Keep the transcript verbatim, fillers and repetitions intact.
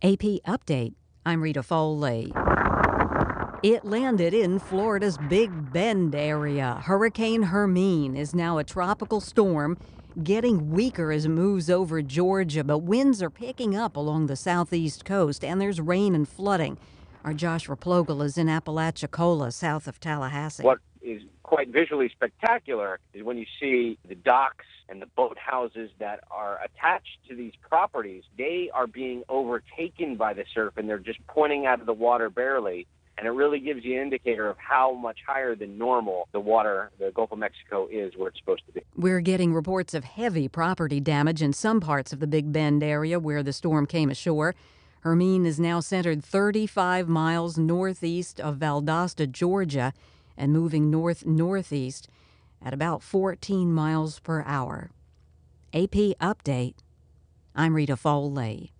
A P Update. I'm Rita Foley. It landed in Florida's Big Bend area. Hurricane Hermine is now a tropical storm, getting weaker as it moves over Georgia, but winds are picking up along the southeast coast, and there's rain and flooding. Our Josh Raplogal is in Apalachicola, south of Tallahassee. What is quite visually spectacular is when you see the docks and the boat houses that are attached to these properties. They are being overtaken by the surf, and they're just pointing out of the water barely. And it really gives you an indicator of how much higher than normal the water, the Gulf of Mexico, is where it's supposed to be. We're getting reports of heavy property damage in some parts of the Big Bend area where the storm came ashore. Hermine is now centered thirty-five miles northeast of Valdosta, Georgia, and moving north-northeast at about fourteen miles per hour. A P Update. I'm Rita Foley.